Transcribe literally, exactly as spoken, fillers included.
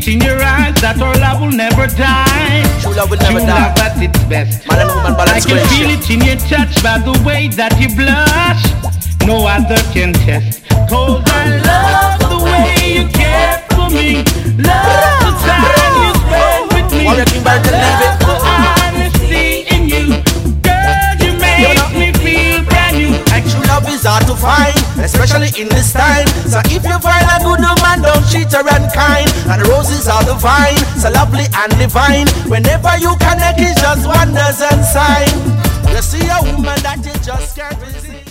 it in your eyes that our love will never die. True love will never True die. love at its best. Man and woman I balance can great feel shit. it in your touch by the way that you blush. No other can test. Cause I love the way you care for me. Love the time you spend with me. Warrior King Barrett, leave it. The honesty in you. Girl, you make me feel brand new. True love is hard to find, especially in this time. So if you find a good woman, don't treat her unkind. And roses are the vine, so lovely and divine. Whenever you connect, it's just wonders and sign. You see a woman that you just can't resist.